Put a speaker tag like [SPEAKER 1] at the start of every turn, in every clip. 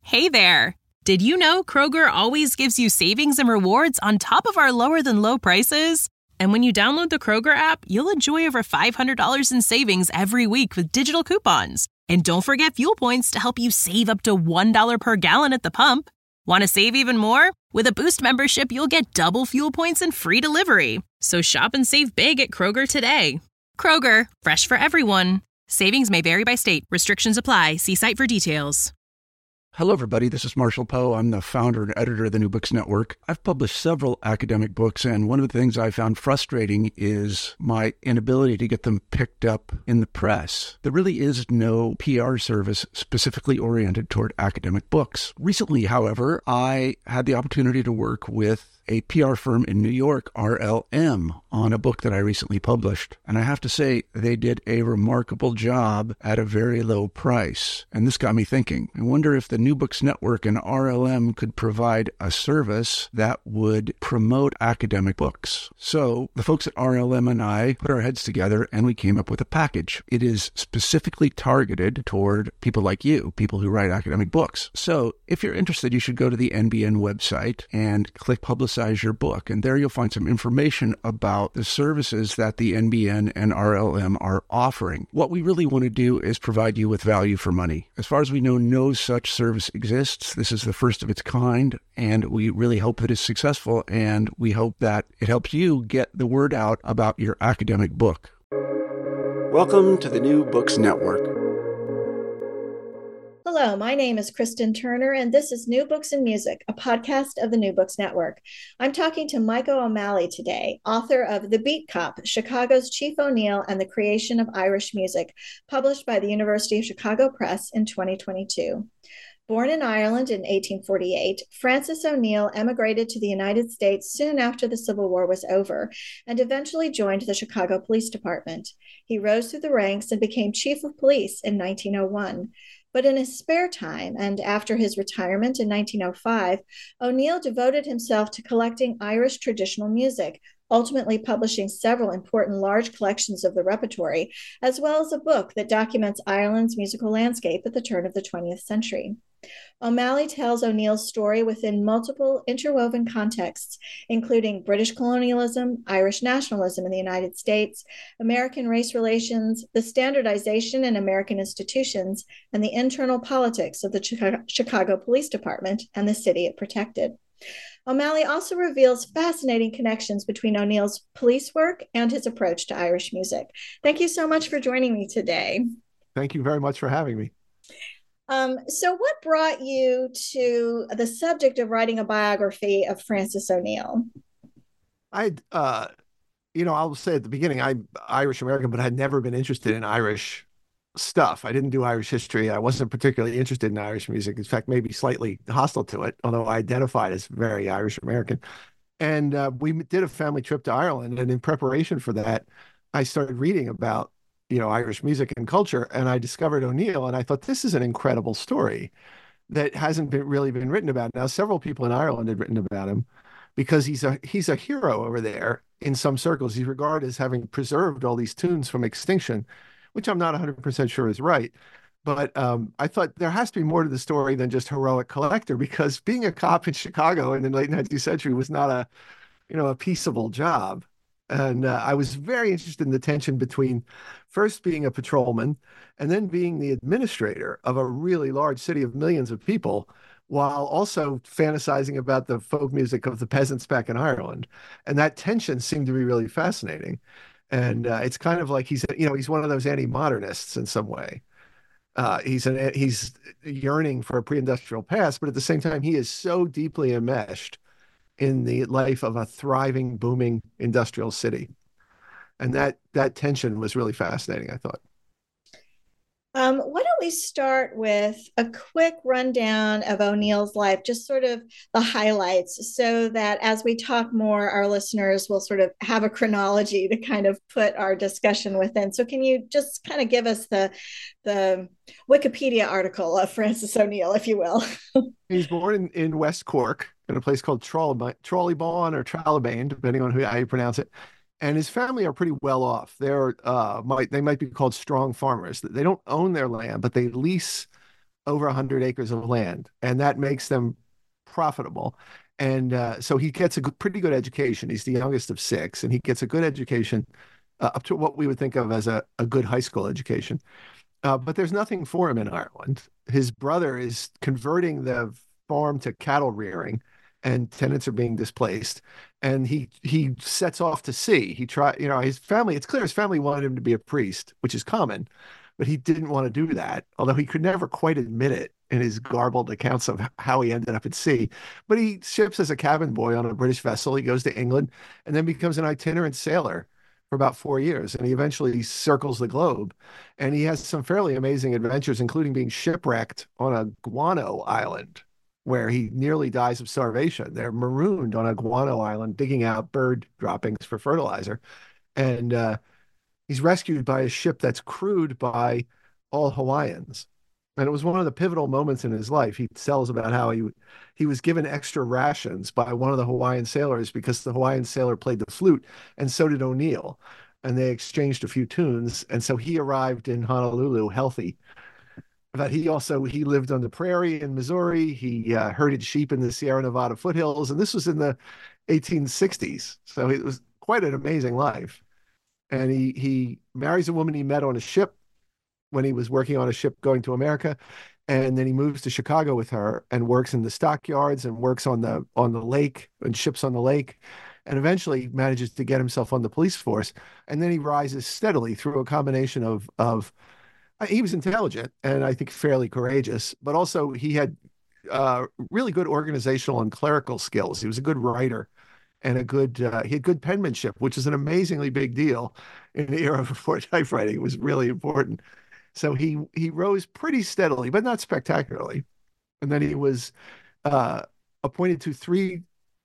[SPEAKER 1] Hey there! Did you know Kroger always gives you savings and rewards on top of our lower-than-low prices? And when you download the Kroger app, you'll enjoy over $500 in savings every week with digital coupons. And don't forget fuel points to help you save up to $1 per gallon at the pump. Want to save even more? With a Boost membership, you'll get double fuel points and free delivery. So shop and save big at Kroger today. Kroger, fresh for everyone. Savings may vary by state. Restrictions apply. See site for details.
[SPEAKER 2] Hello, everybody. This is Marshall Poe. I'm the founder and editor of the New Books Network. I've published several academic books, and one of the things I found frustrating is my inability to get them picked up in the press. There really is no PR service specifically oriented toward academic books. Recently, however, I had the opportunity to work with a PR firm in New York, RLM, on a book that I recently published. And I have to say, they did a remarkable job at a very low price. And this got me thinking. I wonder if the New Books Network and RLM could provide a service that would promote academic books. So the folks at RLM and I put our heads together and we came up with a package. It is specifically targeted toward people like you, people who write academic books. So if you're interested, you should go to the NBN website and click Publicize Your Book. And there you'll find some information about the services that the NBN and RLM are offering. What we really want to do is provide you with value for money. As far as we know, no such service exists. This is the first of its kind, and we really hope that it's successful, and we hope that it helps you get the word out about your academic book. Welcome to the New Books Network.
[SPEAKER 3] Hello, my name is Kristen Turner, and this is New Books and Music, a podcast of the New Books Network. I'm talking to Michael O'Malley today, author of The Beat Cop, Chicago's Chief O'Neill and the Creation of Irish Music, published by the University of Chicago Press in 2022. Born in Ireland in 1848, Francis O'Neill emigrated to the United States soon after the Civil War was over and eventually joined the Chicago Police Department. He rose through the ranks and became chief of police in 1901. But in his spare time, and after his retirement in 1905, O'Neill devoted himself to collecting Irish traditional music, ultimately publishing several important large collections of the repertory, as well as a book that documents Ireland's musical landscape at the turn of the 20th century. O'Malley tells O'Neill's story within multiple interwoven contexts, including British colonialism, Irish nationalism in the United States, American race relations, the standardization in American institutions, and the internal politics of the Chicago Police Department and the city it protected. O'Malley also reveals fascinating connections between O'Neill's police work and his approach to Irish music. Thank you so much for joining me today.
[SPEAKER 4] Thank you very much for having me.
[SPEAKER 3] So what brought you to the subject of writing a biography of Francis O'Neill?
[SPEAKER 4] I'll say at the beginning, I'm Irish American, but I had never been interested in Irish stuff. I didn't do Irish history. I wasn't particularly interested in Irish music. In fact, maybe slightly hostile to it, although I identified as very Irish American. And we did a family trip to Ireland. And in preparation for that, I started reading about Irish music and culture, and I discovered O'Neill, and I thought, this is an incredible story that hasn't really been written about. Now, several people in Ireland had written about him because he's a hero over there in some circles. He's regarded as having preserved all these tunes from extinction, which I'm not 100% sure is right. But I thought there has to be more to the story than just heroic collector, because being a cop in Chicago in the late 19th century was not a peaceable job. And I was very interested in the tension between first being a patrolman and then being the administrator of a really large city of millions of people, while also fantasizing about the folk music of the peasants back in Ireland. And that tension seemed to be really fascinating. And it's kind of like he's one of those anti-modernists in some way. He's yearning for a pre-industrial past, but at the same time, he is so deeply enmeshed in the life of a thriving, booming industrial city. And that tension was really fascinating, I thought.
[SPEAKER 3] Why don't we start with a quick rundown of O'Neill's life, just sort of the highlights, so that as we talk more, our listeners will sort of have a chronology to kind of put our discussion within. So can you just kind of give us the Wikipedia article of Francis O'Neill, if you will?
[SPEAKER 4] He's born in West Cork, in a place called Trolleybawn or Trallibane, depending on how you pronounce it. And his family are pretty well off. They might be called strong farmers. They don't own their land, but they lease over 100 acres of land, and that makes them profitable. And so he gets a pretty good education. He's the youngest of six, and he gets a good education up to what we would think of as a good high school education. But there's nothing for him in Ireland. His brother is converting the farm to cattle rearing, and tenants are being displaced. And he sets off to sea. He his family, it's clear his family wanted him to be a priest, which is common, but he didn't want to do that, although he could never quite admit it in his garbled accounts of how he ended up at sea. But he ships as a cabin boy on a British vessel. He goes to England and then becomes an itinerant sailor for about 4 years. And he eventually circles the globe. And he has some fairly amazing adventures, including being shipwrecked on a guano island where he nearly dies of starvation. They're marooned on a guano island, digging out bird droppings for fertilizer. And he's rescued by a ship that's crewed by all Hawaiians. And it was one of the pivotal moments in his life. He tells about how he was given extra rations by one of the Hawaiian sailors because the Hawaiian sailor played the flute, and so did O'Neill. And they exchanged a few tunes. And so he arrived in Honolulu healthy. But he lived on the prairie in Missouri. He herded sheep in the Sierra Nevada foothills. And this was in the 1860s. So it was quite an amazing life. And he marries a woman he met on a ship when he was working on a ship going to America. And then he moves to Chicago with her and works in the stockyards and works on the lake and ships on the lake, and eventually manages to get himself on the police force. And then he rises steadily through a combination of he was intelligent and I think fairly courageous, but also he had really good organizational and clerical skills. He was a good writer and he had good penmanship, which is an amazingly big deal in the era before typewriting. It was really important. So he rose pretty steadily, but not spectacularly. And then he was appointed to three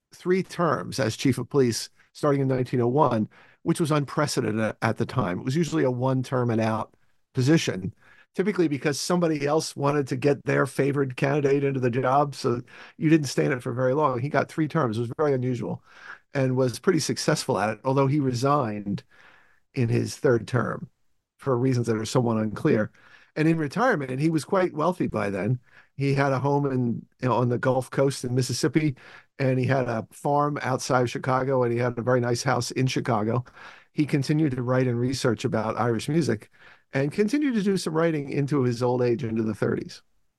[SPEAKER 4] terms as chief of police starting in 1901, which was unprecedented at the time. It was usually a one term and out position, typically because somebody else wanted to get their favored candidate into the job. So you didn't stay in it for very long. He got 3 terms. It was very unusual and was pretty successful at it, although he resigned in his 3rd term for reasons that are somewhat unclear. And in retirement, he was quite wealthy by then. He had a home on the Gulf Coast in Mississippi, and he had a farm outside of Chicago, and he had a very nice house in Chicago. He continued to write and research about Irish music and continued to do some writing into his old age, into the 30s.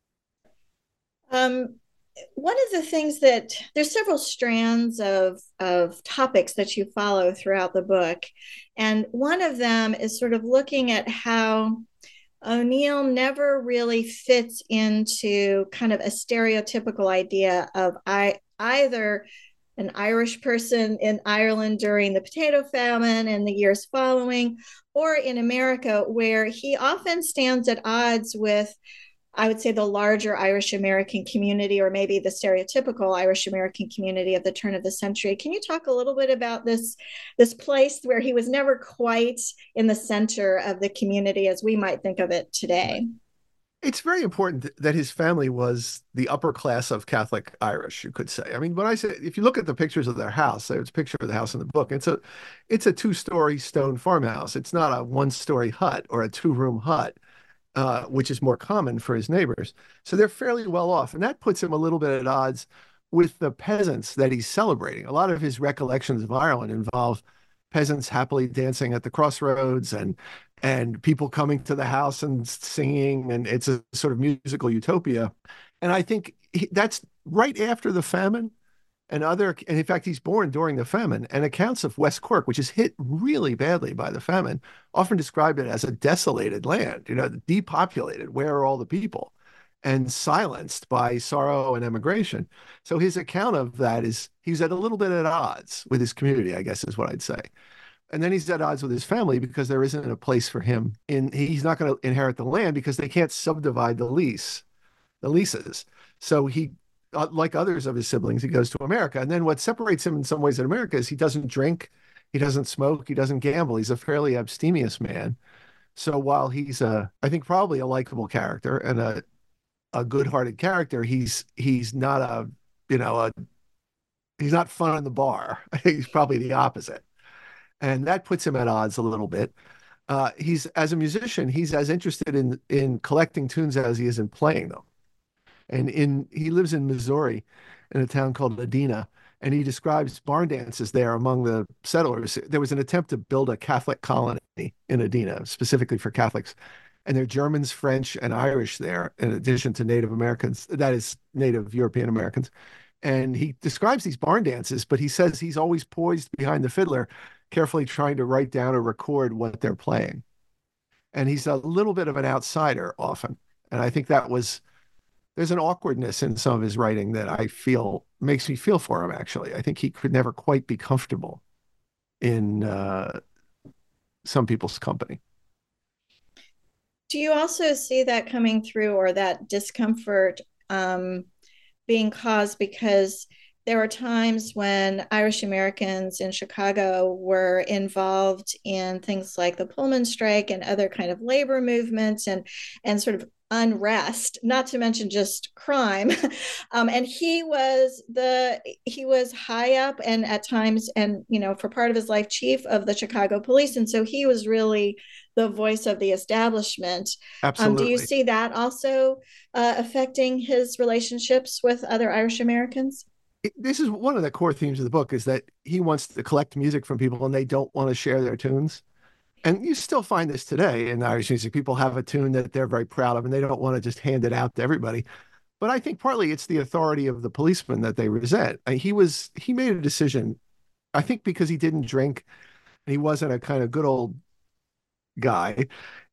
[SPEAKER 3] One of the things that there's several strands of topics that you follow throughout the book. And one of them is sort of looking at how O'Neill never really fits into kind of a stereotypical idea of either an Irish person in Ireland during the potato famine and the years following, or in America, where he often stands at odds with, I would say, the larger Irish American community, or maybe the stereotypical Irish American community of the turn of the century. Can you talk a little bit about this place where he was never quite in the center of the community as we might think of it today?
[SPEAKER 4] It's very important that his family was the upper class of Catholic Irish, you could say. I mean, when I say, if you look at the pictures of their house, there's a picture of the house in the book. It's a 2-story stone farmhouse. It's not a 1-story hut or a 2-room hut. Which is more common for his neighbors. So they're fairly well off. And that puts him a little bit at odds with the peasants that he's celebrating. A lot of his recollections of Ireland involve peasants happily dancing at the crossroads and people coming to the house and singing. And it's a sort of musical utopia. And I think that's right after the famine. And in fact, he's born during the famine, and accounts of West Cork, which is hit really badly by the famine, often describe it as a desolated land, depopulated. Where are all the people? And silenced by sorrow and emigration. So his account of that is he's at a little bit at odds with his community, I guess is what I'd say. And then he's at odds with his family because there isn't a place for him. He's not going to inherit the land because they can't subdivide the leases. So he, like others of his siblings, he goes to America. And then what separates him in some ways in America is he doesn't drink, he doesn't smoke, he doesn't gamble. He's a fairly abstemious man. So while he's I think probably a likable character and a good-hearted character, he's not he's not fun in the bar. He's probably the opposite. And that puts him at odds a little bit. As a musician, he's as interested in collecting tunes as he is in playing them. And he lives in Missouri in a town called Edina, and he describes barn dances there among the settlers. There was an attempt to build a Catholic colony in Edina, specifically for Catholics. And there are Germans, French, and Irish there, in addition to Native Americans, that is, Native European Americans. And he describes these barn dances, but he says he's always poised behind the fiddler, carefully trying to write down or record what they're playing. And he's a little bit of an outsider often. And I think there's an awkwardness in some of his writing that I feel makes me feel for him, actually. I think he could never quite be comfortable in some people's company.
[SPEAKER 3] Do you also see that coming through, or that discomfort being caused because there were times when Irish Americans in Chicago were involved in things like the Pullman strike and other kind of labor movements and sort of unrest, not to mention just crime. And he was high up and at times, and for part of his life, chief of the Chicago police. And so he was really the voice of the establishment.
[SPEAKER 4] Absolutely.
[SPEAKER 3] Do you see that also affecting his relationships with other Irish Americans?
[SPEAKER 4] This is one of the core themes of the book, is that he wants to collect music from people and they don't want to share their tunes. And you still find this today in Irish music. People have a tune that they're very proud of and they don't want to just hand it out to everybody. But I think partly it's the authority of the policeman that they resent. He made a decision, I think because he didn't drink and he wasn't a kind of good old guy.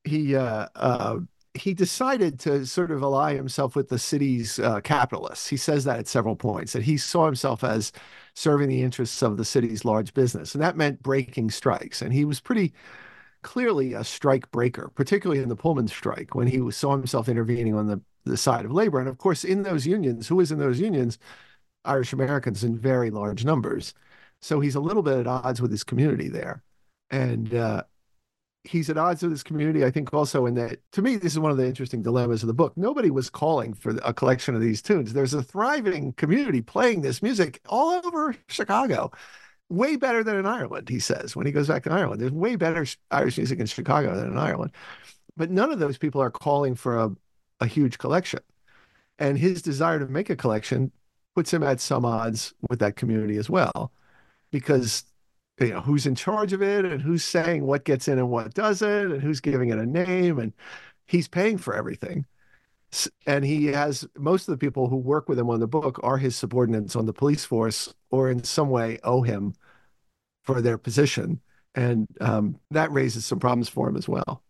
[SPEAKER 4] He decided to sort of ally himself with the city's capitalists. He says that at several points, that he saw himself as serving the interests of the city's large business. And that meant breaking strikes. And he was pretty clearly a strike breaker, particularly in the Pullman strike, when he saw himself intervening on the side of labor. And of course, in those unions, who was in those unions? Irish Americans in very large numbers. So he's a little bit at odds with his community there. And he's at odds with his community, I think, also in that, to me, this is one of the interesting dilemmas of the book. Nobody was calling for a collection of these tunes. There's a thriving community playing this music all over Chicago. Way better than in Ireland, he says, when he goes back to Ireland. There's way better Irish music in Chicago than in Ireland. But none of those people are calling for a huge collection. And his desire to make a collection puts him at some odds with that community as well, because who's in charge of it and who's saying what gets in and what doesn't and who's giving it a name, and he's paying for everything. And he has, most of the people who work with him on the book are his subordinates on the police force or in some way owe him for their position. And that raises some problems for him as well.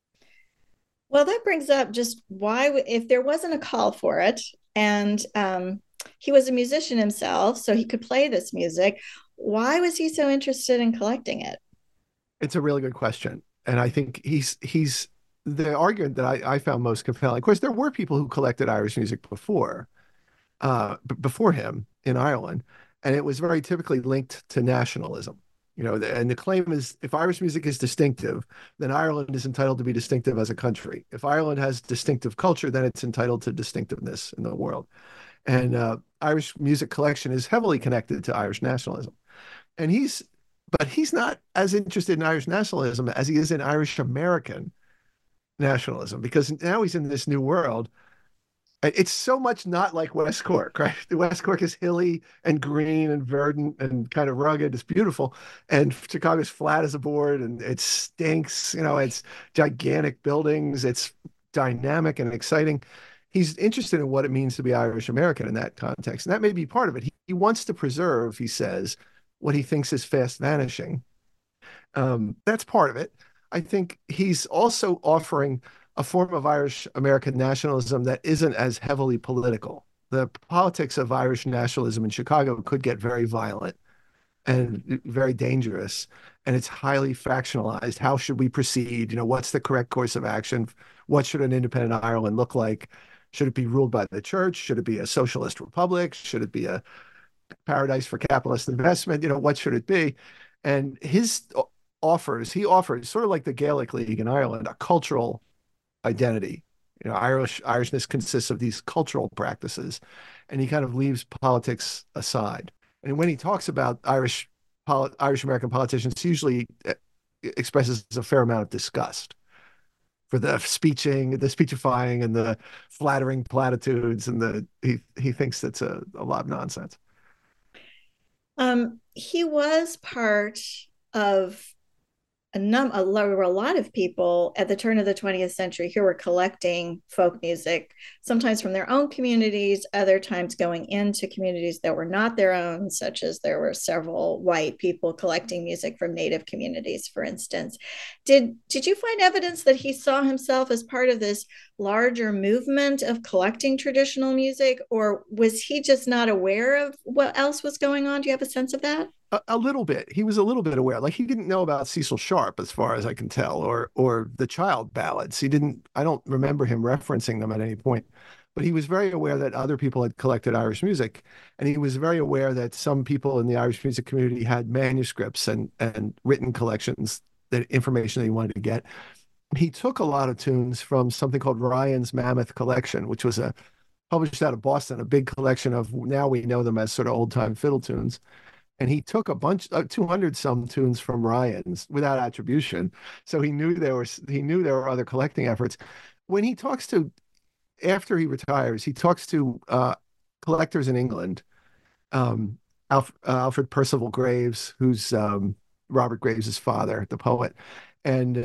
[SPEAKER 3] Well, that brings up just why, if there wasn't a call for it, and he was a musician himself, so he could play this music, why was he so interested in collecting it?
[SPEAKER 4] It's a really good question. And I think he's the argument that I found most compelling. Of course, there were people who collected Irish music before him in Ireland, and it was very typically linked to nationalism. And the claim is, if Irish music is distinctive, then Ireland is entitled to be distinctive as a country. If Ireland has distinctive culture, then it's entitled to distinctiveness in the world. And Irish music collection is heavily connected to Irish nationalism. But he's not as interested in Irish nationalism as he is in Irish American nationalism, because now he's in this new world. It's so much not like West Cork, right? The West Cork is hilly and green and verdant and kind of rugged. It's beautiful. And Chicago's flat as a board and it stinks. It's gigantic buildings. It's dynamic and exciting. He's interested in what it means to be Irish American in that context. And that may be part of it. He wants to preserve, he says, what he thinks is fast vanishing. That's part of it. I think he's also offering a form of Irish American nationalism that isn't as heavily political. The politics of Irish nationalism in Chicago could get very violent and very dangerous, and it's highly factionalized. How should we proceed? What's the correct course of action? What should an independent Ireland look like? Should it be ruled by the church? Should it be a socialist republic? Should it be a paradise for capitalist investment? What should it be? And he offers sort of like the Gaelic League in Ireland, a cultural identity. Irishness consists of these cultural practices, and he kind of leaves politics aside. And when he talks about Irish American politicians, he usually expresses a fair amount of disgust for the speechifying and the flattering platitudes, and he thinks that's a lot of nonsense.
[SPEAKER 3] He was part of there were a lot of people at the turn of the 20th century who were collecting folk music, sometimes from their own communities, other times going into communities that were not their own, such as there were several white people collecting music from Native communities, for instance. Did you find evidence that he saw himself as part of this larger movement of collecting traditional music, or was he just not aware of what else was going on? Do you have a sense of that?
[SPEAKER 4] A little bit. He was a little bit aware. Like, he didn't know about Cecil Sharp, as far as I can tell, or the child ballads. I don't remember him referencing them at any point. But he was very aware that other people had collected Irish music, and he was very aware that some people in the Irish music community had manuscripts and written collections, that information that he wanted to get. He took a lot of tunes from something called Ryan's Mammoth Collection, which was published out of Boston, a big collection of, now we know them as sort of old-time fiddle tunes. And he took a bunch, 200 some tunes from Ryan's without attribution. So he knew there were other collecting efforts. When he talks to, after he retires, he talks to collectors in England, Alfred Percival Graves, who's Robert Graves' father, the poet. And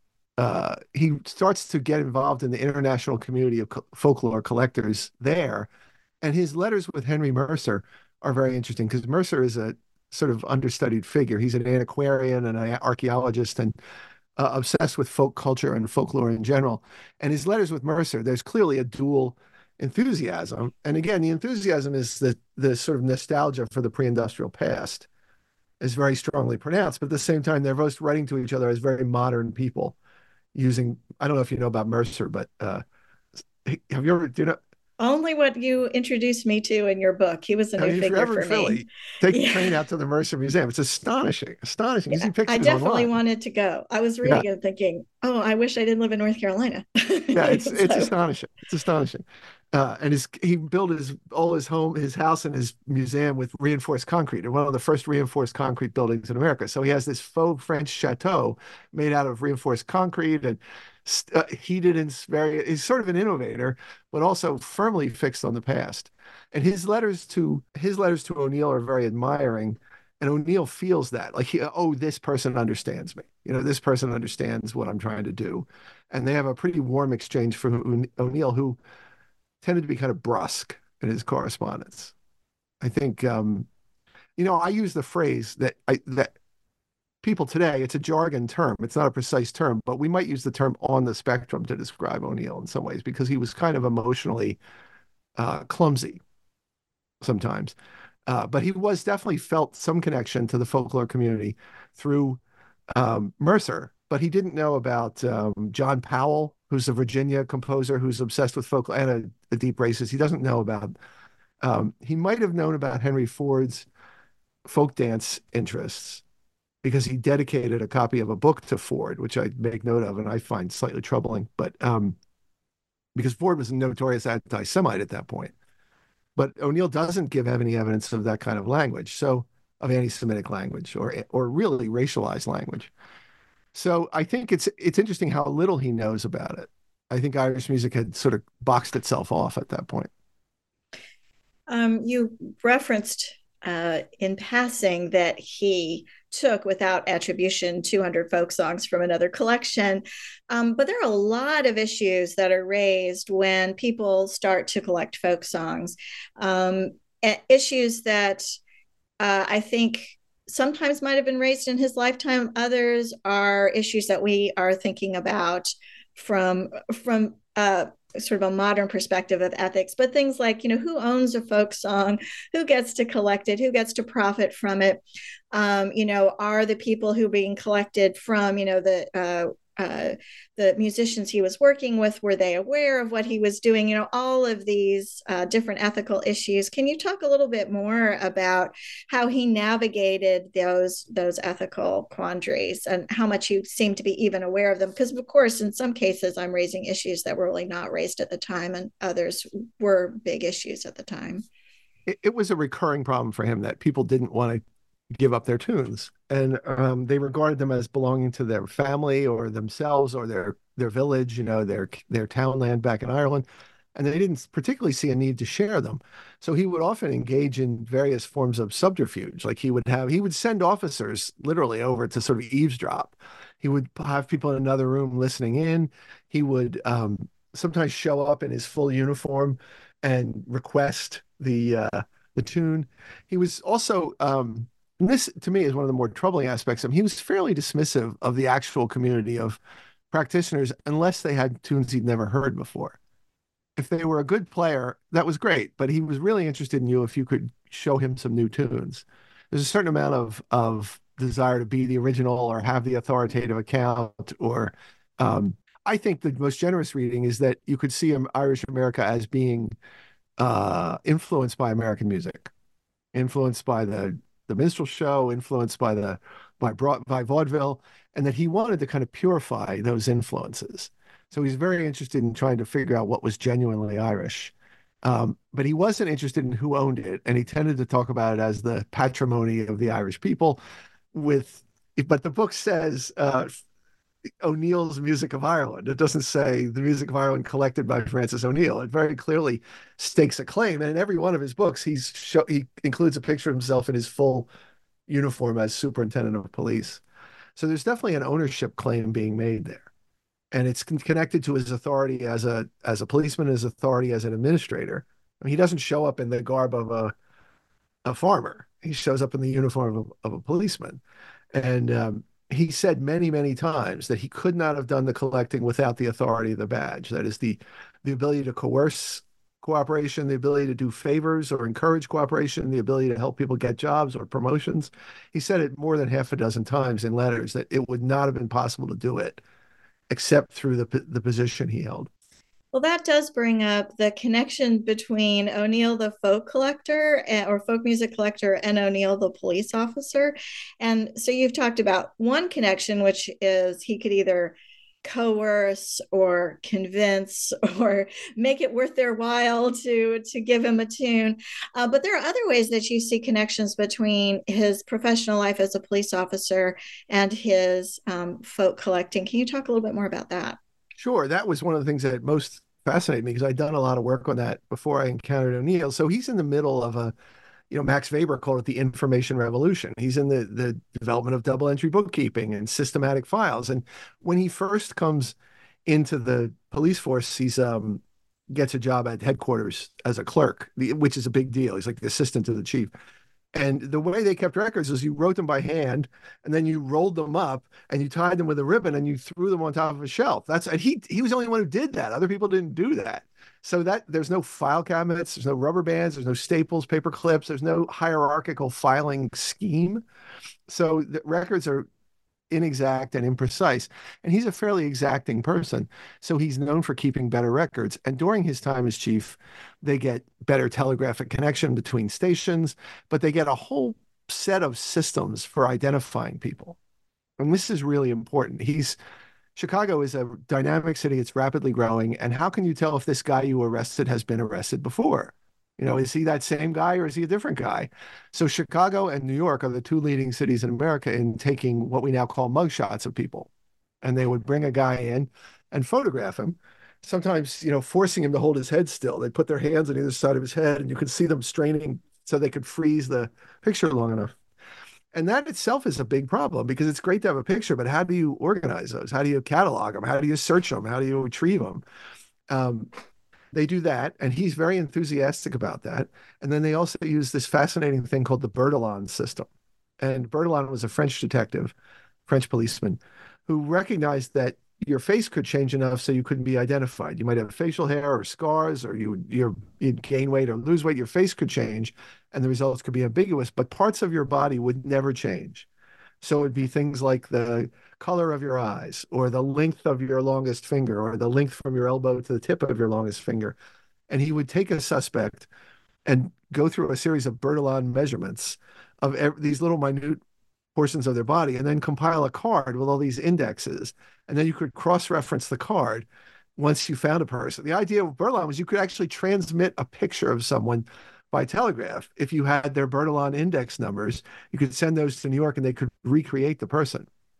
[SPEAKER 4] he starts to get involved in the international community of folklore collectors there. And his letters with Henry Mercer are very interesting, because Mercer is a sort of understudied figure. He's an antiquarian and an archaeologist, and obsessed with folk culture and folklore in general. And his letters with Mercer, there's clearly a dual enthusiasm. And again, the enthusiasm is the sort of nostalgia for the pre-industrial past is very strongly pronounced. But at the same time, they're both writing to each other as very modern people using, I don't know if you know about Mercer, but have you ever, do you know?
[SPEAKER 3] Only what you introduced me to in your book. He was a new figure for
[SPEAKER 4] Philly,
[SPEAKER 3] me.
[SPEAKER 4] take the train out to the Mercer Museum. It's astonishing. You see pictures
[SPEAKER 3] I definitely
[SPEAKER 4] online.
[SPEAKER 3] wanted to go. I was reading it thinking, oh, I wish I didn't live in North Carolina.
[SPEAKER 4] Yeah, it's astonishing. It's astonishing. And he built his house and his museum with reinforced concrete, and one of the first reinforced concrete buildings in America. So he has this faux French chateau made out of reinforced concrete and heated in he's sort of an innovator, but also firmly fixed on the past. And his letters to O'Neill are very admiring. And O'Neill feels that, like, this person understands me. This person understands what I'm trying to do. And they have a pretty warm exchange for O'Neill, who tended to be kind of brusque in his correspondence. I think, I use the phrase that people today, it's a jargon term. It's not a precise term, but we might use the term on the spectrum to describe O'Neill in some ways, because he was kind of emotionally clumsy sometimes. But he was definitely felt some connection to the folklore community through Mercer. But he didn't know about John Powell, who's a Virginia composer who's obsessed with folklore and a deep racist. He doesn't know about, he might have known about Henry Ford's folk dance interests, because he dedicated a copy of a book to Ford, which I make note of and I find slightly troubling. But because Ford was a notorious anti-Semite at that point. But O'Neill doesn't have any evidence of that kind of language, of anti-Semitic language or really racialized language. So I think it's interesting how little he knows about it. I think Irish music had sort of boxed itself off at that point.
[SPEAKER 3] You referenced in passing that he took, without attribution, 200 folk songs from another collection. But there are a lot of issues that are raised when people start to collect folk songs. Issues that I think sometimes might have been raised in his lifetime. Others are issues that we are thinking about from sort of a modern perspective of ethics, but things like, who owns a folk song, who gets to collect it, who gets to profit from it, are the people who are being collected from, the musicians he was working with, were they aware of what he was doing? All of these different ethical issues. Can you talk a little bit more about how he navigated those ethical quandaries and how much you seem to be even aware of them? Because, of course, in some cases, I'm raising issues that were really not raised at the time, and others were big issues at the time.
[SPEAKER 4] It was a recurring problem for him that people didn't want to give up their tunes, and they regarded them as belonging to their family or themselves or their village, their townland back in Ireland, and they didn't particularly see a need to share them. So he would often engage in various forms of subterfuge. Like he would send officers literally over to sort of eavesdrop. He would have people in another room listening in. He would sometimes show up in his full uniform and request the tune. He was also, and this to me is one of the more troubling aspects of him, he was fairly dismissive of the actual community of practitioners unless they had tunes he'd never heard before. If they were a good player, that was great, but he was really interested in you if you could show him some new tunes. There's a certain amount of desire to be the original or have the authoritative account, or I think the most generous reading is that you could see Irish America as being influenced by American music, influenced by the minstrel show, influenced by vaudeville, and that he wanted to kind of purify those influences. So he's very interested in trying to figure out what was genuinely Irish. But he wasn't interested in who owned it, and he tended to talk about it as the patrimony of the Irish people. But the book says O'Neill's Music of Ireland. It doesn't say the Music of Ireland collected by Francis O'Neill. It very clearly stakes a claim, and in every one of his books, he includes a picture of himself in his full uniform as superintendent of police. So there's definitely an ownership claim being made there. And it's connected to his authority as a policeman, his authority as an administrator. I mean, he doesn't show up in the garb of a farmer. He shows up in the uniform of a policeman. And he said many, many times that he could not have done the collecting without the authority of the badge. That is the ability to coerce cooperation, the ability to do favors or encourage cooperation, the ability to help people get jobs or promotions. He said it more than half a dozen times in letters that it would not have been possible to do it except through the position he held.
[SPEAKER 3] Well, that does bring up the connection between O'Neill, the folk collector or folk music collector, and O'Neill, the police officer. And so you've talked about one connection, which is he could either coerce or convince or make it worth their while to give him a tune. But there are other ways that you see connections between his professional life as a police officer and his folk collecting. Can you talk a little bit more about that?
[SPEAKER 4] Sure. That was one of the things that most fascinated me because I'd done a lot of work on that before I encountered O'Neill. So he's in the middle of Max Weber called it the information revolution. He's in the development of double entry bookkeeping and systematic files. And when he first comes into the police force, he's gets a job at headquarters as a clerk, which is a big deal. He's like the assistant to the chief. And the way they kept records is you wrote them by hand, and then you rolled them up, and you tied them with a ribbon, and you threw them on top of a shelf. And he was the only one who did that. Other people didn't do that. So that there's no file cabinets, there's no rubber bands, there's no staples, paper clips, there's no hierarchical filing scheme. So the records are inexact and imprecise. And he's a fairly exacting person. So he's known for keeping better records. And during his time as chief, they get better telegraphic connection between stations, but they get a whole set of systems for identifying people. And this is really important. Chicago is a dynamic city. It's rapidly growing. And how can you tell if this guy you arrested has been arrested before? Is he that same guy or is he a different guy? So Chicago and New York are the two leading cities in America in taking what we now call mugshots of people. And they would bring a guy in and photograph him, sometimes, forcing him to hold his head still. They'd put their hands on either side of his head and you could see them straining so they could freeze the picture long enough. And that itself is a big problem because it's great to have a picture, but how do you organize those? How do you catalog them? How do you search them? How do you retrieve them? They do that, and he's very enthusiastic about that. And then they also use this fascinating thing called the Bertillon system. And Bertillon was a French detective, French policeman, who recognized that your face could change enough so you couldn't be identified. You might have facial hair or scars, or you'd gain weight or lose weight. Your face could change, and the results could be ambiguous, but parts of your body would never change. So it'd be things like the color of your eyes, or the length of your longest finger, or the length from your elbow to the tip of your longest finger. And he would take a suspect and go through a series of Bertillon measurements of these little minute portions of their body, and then compile a card with all these indexes. And then you could cross-reference the card once you found a person. The idea of Bertillon was you could actually transmit a picture of someone by telegraph. If you had their Bertillon index numbers, you could send those to New York and they could recreate the person.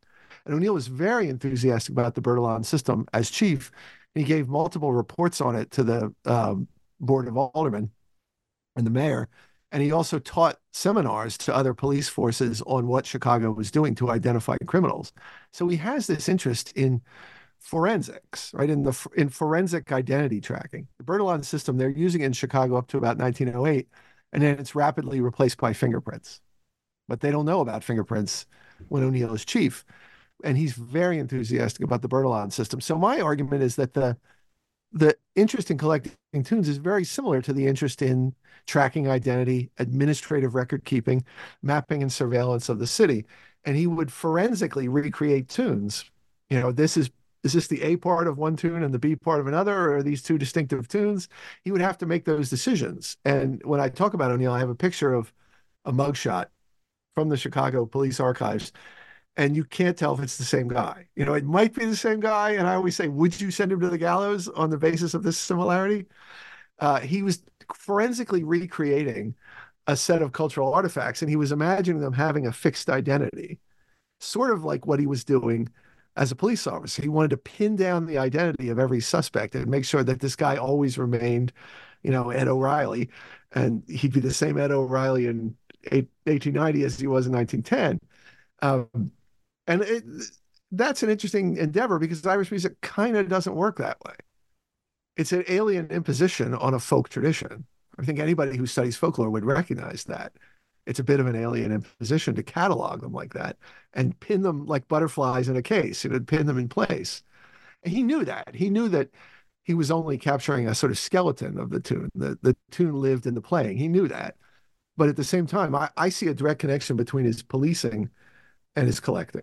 [SPEAKER 4] And O'Neill was very enthusiastic about the Bertillon system as chief. He gave multiple reports on it to the Board of Aldermen and the mayor. And he also taught seminars to other police forces on what Chicago was doing to identify criminals. So he has this interest in forensics, right? In forensic identity tracking. The Bertillon system, they're using it in Chicago up to about 1908, and then it's rapidly replaced by fingerprints. But they don't know about fingerprints when O'Neill is chief. And he's very enthusiastic about the Bertillon system. So my argument is that the interest in collecting tunes is very similar to the interest in tracking identity, administrative record keeping, mapping and surveillance of the city. And he would forensically recreate tunes. You know, is this the A part of one tune and the B part of another, or are these two distinctive tunes? He would have to make those decisions. And when I talk about O'Neill, I have a picture of a mugshot from the Chicago Police Archives, and you can't tell if it's the same guy. You know, it might be the same guy. And I always say, would you send him to the gallows on the basis of this similarity? He was forensically recreating a set of cultural artifacts, and he was imagining them having a fixed identity, sort of like what he was doing as a police officer. He wanted to pin down the identity of every suspect and make sure that this guy always remained, you know, Ed O'Reilly, and he'd be the same Ed O'Reilly in 1890 as he was in 1910. That's an interesting endeavor because Irish music kind of doesn't work that way. It's an alien imposition on a folk tradition. I think anybody who studies folklore would recognize that. It's a bit of an alien imposition to catalog them like that and pin them like butterflies in a case, you know, pin them in place. And he knew that. He knew that he was only capturing a sort of skeleton of the tune. The tune lived in the playing. He knew that. But at the same time, I see a direct connection between his policing and his collecting.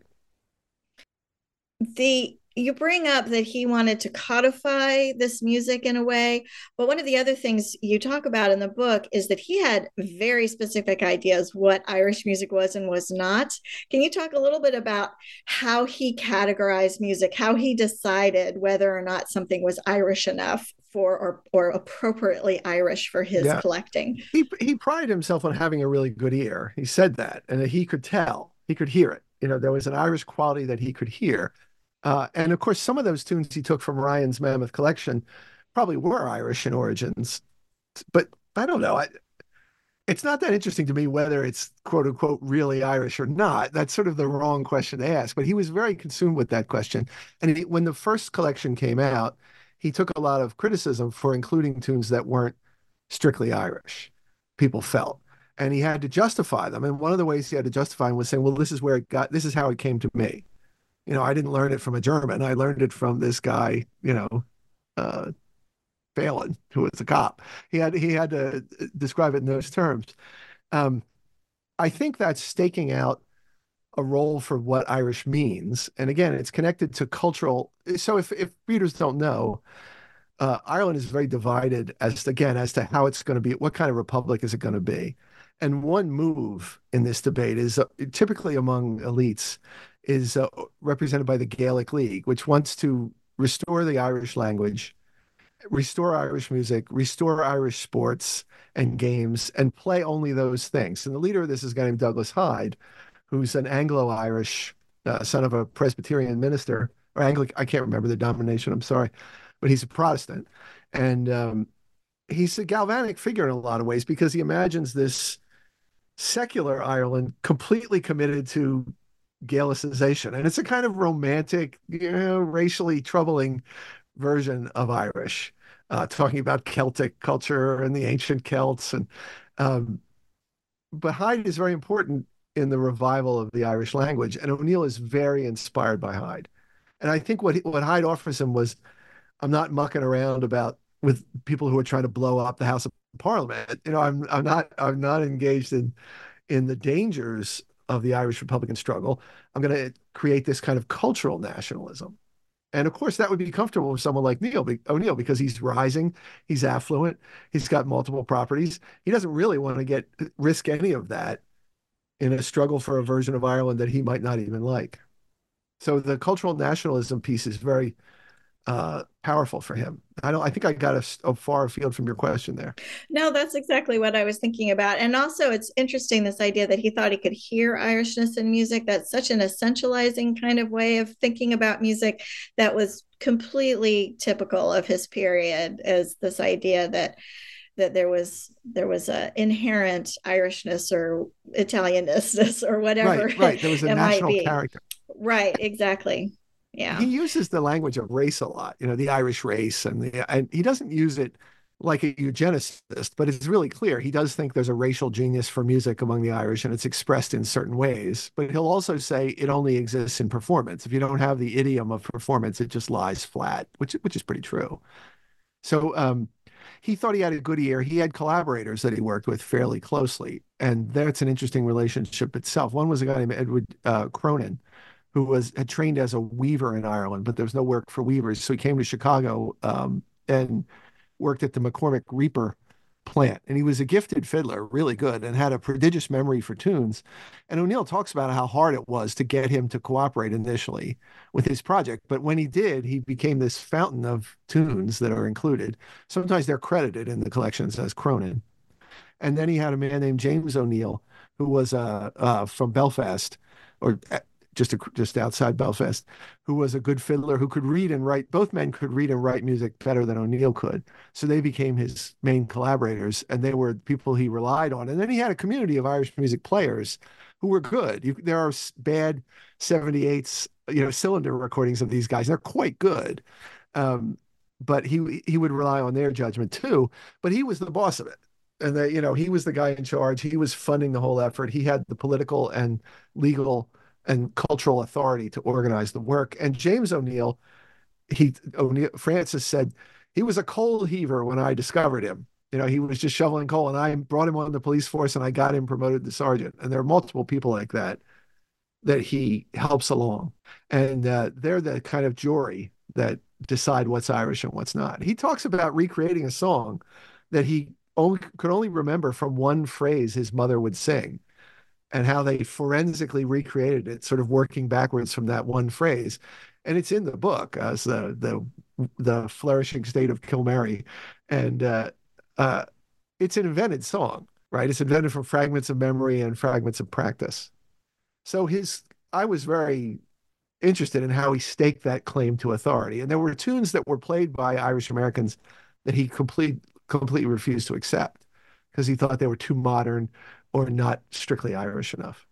[SPEAKER 3] You bring up that he wanted to codify this music in a way, but one of the other things you talk about in the book is that he had very specific ideas what Irish music was and was not. Can you talk a little bit about how he categorized music, how he decided whether or not something was Irish enough for or appropriately Irish for his collecting?
[SPEAKER 4] He prided himself on having a really good ear. He said that, and that he could tell, he could hear it. You know, there was an Irish quality that he could hear. And of course, some of those tunes he took from Ryan's Mammoth Collection probably were Irish in origins. But I don't know. It's not that interesting to me whether it's quote unquote really Irish or not. That's sort of the wrong question to ask. But he was very consumed with that question. And when the first collection came out, he took a lot of criticism for including tunes that weren't strictly Irish, people felt. And he had to justify them. And one of the ways he had to justify them was saying, well, this is how it came to me. You know, I didn't learn it from a German. I learned it from this guy, you know, Phelan, who was a cop. He had to describe it in those terms. I think that's staking out a role for what Irish means. And again, it's connected to cultural. So if readers don't know, Ireland is very divided as to how it's going to be, what kind of republic is it going to be? And one move in this debate is typically among elites is represented by the Gaelic League, which wants to restore the Irish language, restore Irish music, restore Irish sports and games, and play only those things. And the leader of this is a guy named Douglas Hyde, who's an Anglo-Irish son of a Presbyterian minister, or Anglican, I can't remember the denomination, I'm sorry, but he's a Protestant. And he's a galvanic figure in a lot of ways because he imagines this secular Ireland completely committed to Gaelicization. And it's a kind of romantic, you know, racially troubling version of Irish, talking about Celtic culture and the ancient Celts. But Hyde is very important in the revival of the Irish language. And O'Neill is very inspired by Hyde. And I think what Hyde offers him was, I'm not mucking around with people who are trying to blow up the House of Parliament. You know, I'm not engaged in the dangers of the Irish Republican struggle. I'm going to create this kind of cultural nationalism. And of course, that would be comfortable with someone like O'Neill because he's rising, he's affluent, he's got multiple properties. He doesn't really want to risk any of that in a struggle for a version of Ireland that he might not even like. So the cultural nationalism piece is very powerful for him. I think I got a far afield from your question there.
[SPEAKER 3] No, that's exactly what I was thinking about. And also, it's interesting this idea that he thought he could hear Irishness in music. That's such an essentializing kind of way of thinking about music that was completely typical of his period, as this idea that there was a inherent Irishness or Italianness or whatever.
[SPEAKER 4] Right. There was a national character.
[SPEAKER 3] Right, exactly. Yeah.
[SPEAKER 4] He uses the language of race a lot, the Irish race, and he doesn't use it like a eugenicist, but it's really clear. He does think there's a racial genius for music among the Irish, and it's expressed in certain ways. But he'll also say it only exists in performance. If you don't have the idiom of performance, it just lies flat, which is pretty true. So he thought he had a good ear. He had collaborators that he worked with fairly closely, and that's an interesting relationship itself. One was a guy named Edward Cronin, who had trained as a weaver in Ireland, but there was no work for weavers. So he came to Chicago and worked at the McCormick Reaper plant. And he was a gifted fiddler, really good, and had a prodigious memory for tunes. And O'Neill talks about how hard it was to get him to cooperate initially with his project. But when he did, he became this fountain of tunes that are included. Sometimes they're credited in the collections as Cronin. And then he had a man named James O'Neill, who was from Belfast, or just outside Belfast, who was a good fiddler who could read and write. Both men could read and write music better than O'Neill could. So they became his main collaborators, and they were people he relied on. And then he had a community of Irish music players who were good. There are bad 78s, cylinder recordings of these guys. They're quite good. But he would rely on their judgment too. But he was the boss of it. And he was the guy in charge. He was funding the whole effort. He had the political and legal and cultural authority to organize the work. And James O'Neill, Francis said, he was a coal heaver when I discovered him. He was just shoveling coal, and I brought him on the police force, and I got him promoted to sergeant. And there are multiple people like that he helps along. And they're the kind of jury that decide what's Irish and what's not. He talks about recreating a song that he could only remember from one phrase his mother would sing, and how they forensically recreated it, sort of working backwards from that one phrase. And it's in the book as the flourishing state of Kilmary. And it's an invented song, right? It's invented from fragments of memory and fragments of practice. So I was very interested in how he staked that claim to authority. And there were tunes that were played by Irish Americans that he completely refused to accept because he thought they were too modern or not strictly Irish enough.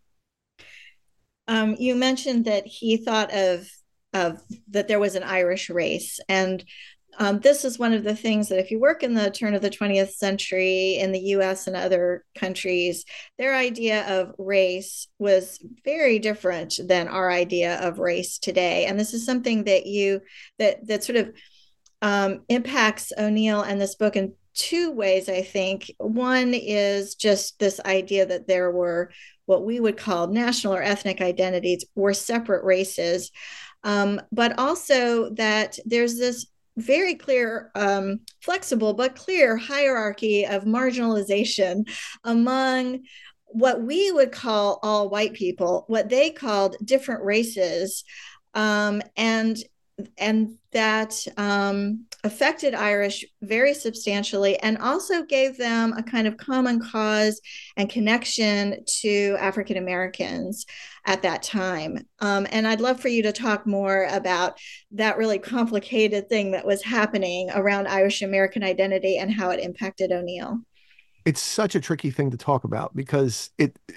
[SPEAKER 3] You mentioned that he thought of that there was an Irish race, and this is one of the things that if you work in the turn of the 20th century in the U.S. and other countries, their idea of race was very different than our idea of race today. And this is something that sort of impacts O'Neill and this book in two ways, I think. One is just this idea that there were what we would call national or ethnic identities or separate races, but also that there's this very clear, flexible but clear hierarchy of marginalization among what we would call all white people, what they called different races, and that affected Irish very substantially, and also gave them a kind of common cause and connection to African Americans at that time. And I'd love for you to talk more about that really complicated thing that was happening around Irish American identity and how it impacted O'Neill.
[SPEAKER 4] It's such a tricky thing to talk about because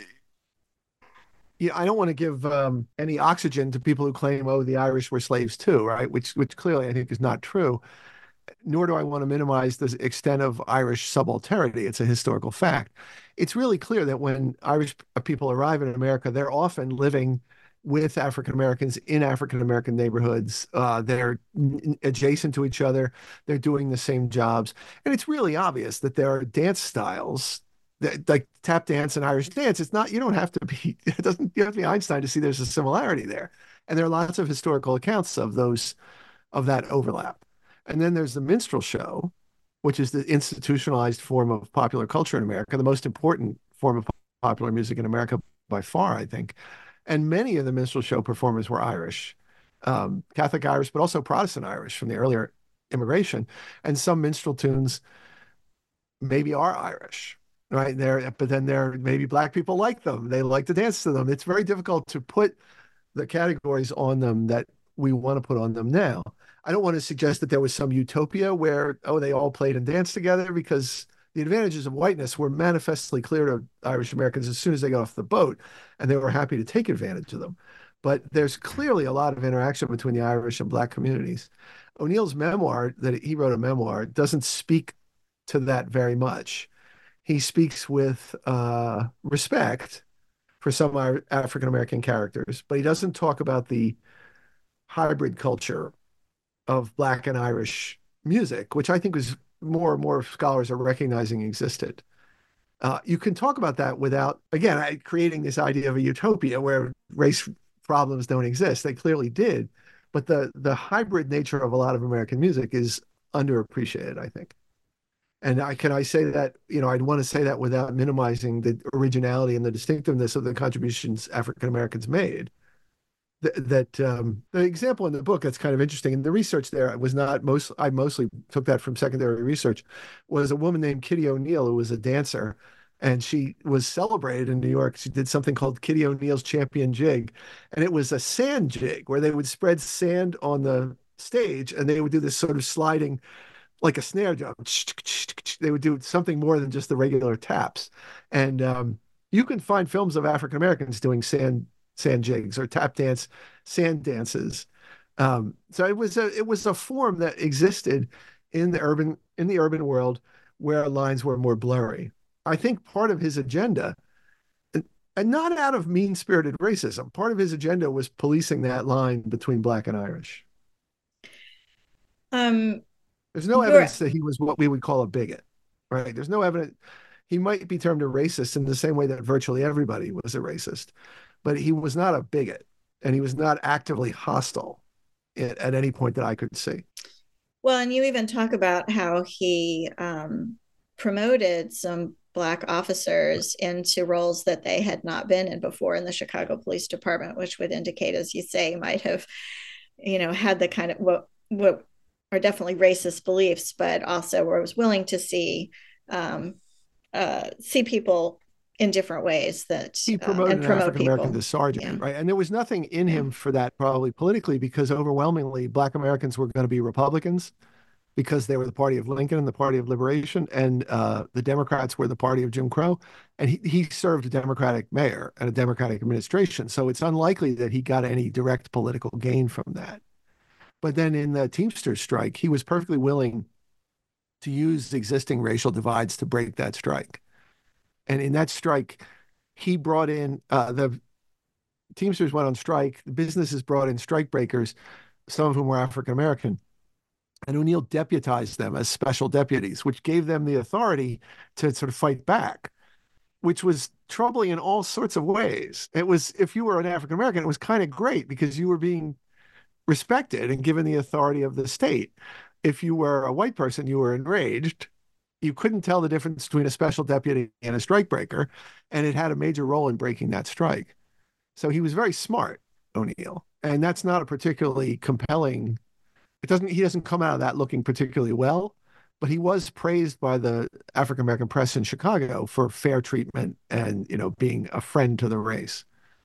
[SPEAKER 4] I don't want to give any oxygen to people who claim, oh, the Irish were slaves too, right? Which clearly I think is not true. Nor do I want to minimize the extent of Irish subalternity. It's a historical fact. It's really clear that when Irish people arrive in America, they're often living with African Americans in African American neighborhoods. They're adjacent to each other. They're doing the same jobs. And it's really obvious that there are dance styles like tap dance and Irish dance. It's not, you don't have to be, it doesn't, you have to be Einstein to see there's a similarity there. And there are lots of historical accounts of that overlap. And then there's the minstrel show, which is the institutionalized form of popular culture in America, the most important form of popular music in America by far, I think. And many of the minstrel show performers were Irish. Catholic Irish, but also Protestant Irish from the earlier immigration. And some minstrel tunes maybe are Irish, right? But then maybe Black people like them. They like to dance to them. It's very difficult to put the categories on them that we want to put on them now. I don't want to suggest that there was some utopia where, oh, they all played and danced together, because the advantages of whiteness were manifestly clear to Irish Americans as soon as they got off the boat, and they were happy to take advantage of them. But there's clearly a lot of interaction between the Irish and Black communities. O'Neill's memoir, that he wrote a memoir, doesn't speak to that very much. He speaks with respect for some African American characters, but he doesn't talk about the hybrid culture of Black and Irish music, which I think was more and more scholars are recognizing existed. You can talk about that without, again, creating this idea of a utopia where race problems don't exist. They clearly did, but the hybrid nature of a lot of American music is underappreciated, I think. And I say that, I'd want to say that without minimizing the originality and the distinctiveness of the contributions African Americans made. The example in the book that's kind of interesting, and the research there was not I mostly took that from secondary research, was a woman named Kitty O'Neill, who was a dancer, and she was celebrated in New York. She did something called Kitty O'Neill's Champion Jig, and it was a sand jig where they would spread sand on the stage, and they would do this sort of sliding, like a snare drum. They would do something more than just the regular taps. And you can find films of African Americans doing sand jigs or tap dance, sand dances. So it was a form that existed in the urban world where lines were more blurry. I think part of his agenda, and not out of mean-spirited racism, part of his agenda was policing that line between Black and Irish. There's no evidence that he was what we would call a bigot, right? There's no evidence. He might be termed a racist in the same way that virtually everybody was a racist, but he was not a bigot, and he was not actively hostile at any point that I could see.
[SPEAKER 3] Well, and you even talk about how he promoted some Black officers into roles that they had not been in before in the Chicago Police Department, which would indicate, as you say, might have, had the kind of what are definitely racist beliefs, but also was willing to see people in different ways that
[SPEAKER 4] he promoted
[SPEAKER 3] and promote
[SPEAKER 4] African American
[SPEAKER 3] people.
[SPEAKER 4] to sergeant,
[SPEAKER 3] Yeah.
[SPEAKER 4] right? And there was nothing in him for that, probably politically, because overwhelmingly Black Americans were going to be Republicans because they were the party of Lincoln and the party of liberation, and the Democrats were the party of Jim Crow. And he served a Democratic mayor and a Democratic administration, so it's unlikely that he got any direct political gain from that. But then in the Teamsters strike, he was perfectly willing to use existing racial divides to break that strike. And in that strike, he brought in the Teamsters went on strike. The businesses brought in strike breakers, some of whom were African American. And O'Neill deputized them as special deputies, which gave them the authority to sort of fight back, which was troubling in all sorts of ways. It was, if you were an African American, it was kind of great because you were being respected and given the authority of the state. If you were a white person, you were enraged. You couldn't tell the difference between a special deputy and a strikebreaker, and it had a major role in breaking that strike. So he was very smart, O'Neill, and that's not a particularly compelling. He doesn't come out of that looking particularly well, but he was praised by the African American press in Chicago for fair treatment and, being a friend to the race.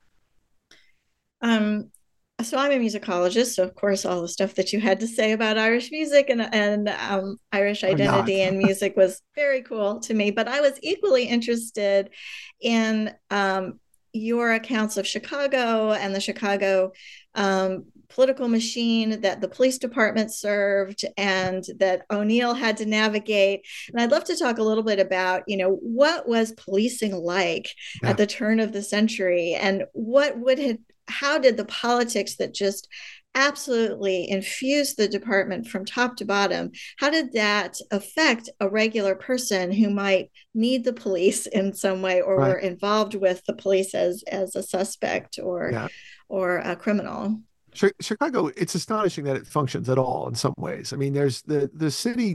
[SPEAKER 3] So I'm a musicologist, so of course all the stuff that you had to say about Irish music and Irish identity and music was very cool to me. But I was equally interested in your accounts of Chicago and the Chicago political machine that the police department served and that O'Neill had to navigate. And I'd love to talk a little bit about, what was policing like at the turn of the century, and how did the politics that just absolutely infused the department from top to bottom, how did that affect a regular person who might need the police in some way or were involved with the police as a suspect or a criminal?
[SPEAKER 4] Chicago, it's astonishing that it functions at all in some ways. I mean, there's the city,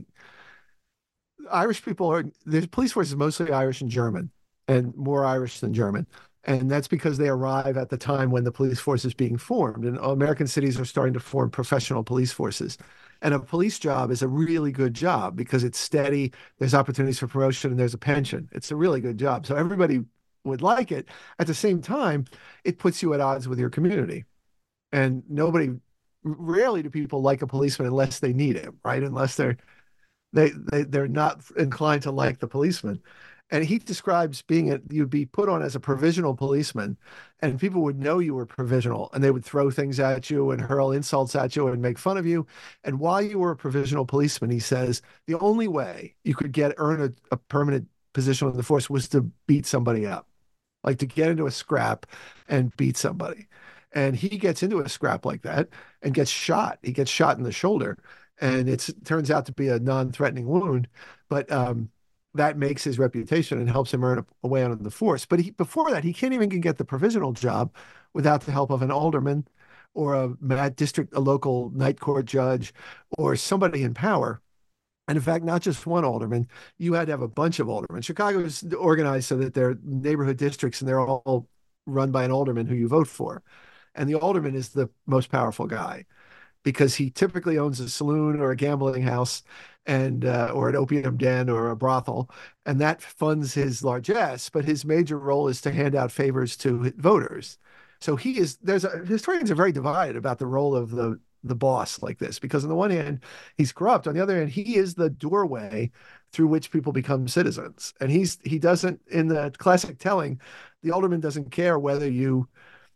[SPEAKER 4] Irish people the police force is mostly Irish and German, and more Irish than German. And that's because they arrive at the time when the police force is being formed. And American cities are starting to form professional police forces. And a police job is a really good job because it's steady, there's opportunities for promotion, and there's a pension. It's a really good job. So everybody would like it. At the same time, it puts you at odds with your community. And rarely do people like a policeman unless they need him, right? Unless they're not inclined to like the policeman. And he describes you'd be put on as a provisional policeman, and people would know you were provisional, and they would throw things at you and hurl insults at you and make fun of you. And while you were a provisional policeman, he says, the only way you could earn a permanent position in the force was to beat somebody up, like to get into a scrap and beat somebody. And he gets into a scrap like that and gets shot. He gets shot in the shoulder, and it turns out to be a non-threatening wound, but that makes his reputation and helps him earn a way on the force. But before that, he can't even get the provisional job without the help of an alderman or a local night court judge or somebody in power. And in fact, not just one alderman, you had to have a bunch of aldermen. Chicago is organized so that they're neighborhood districts and they're all run by an alderman who you vote for. And the alderman is the most powerful guy because he typically owns a saloon or a gambling house and or an opium den or a brothel, and that funds his largesse. But his major role is to hand out favors to voters. So historians are very divided about the role of the boss like this, because on the one hand, he's corrupt. On the other hand, he is the doorway through which people become citizens. And he doesn't, in the classic telling, the alderman doesn't care whether you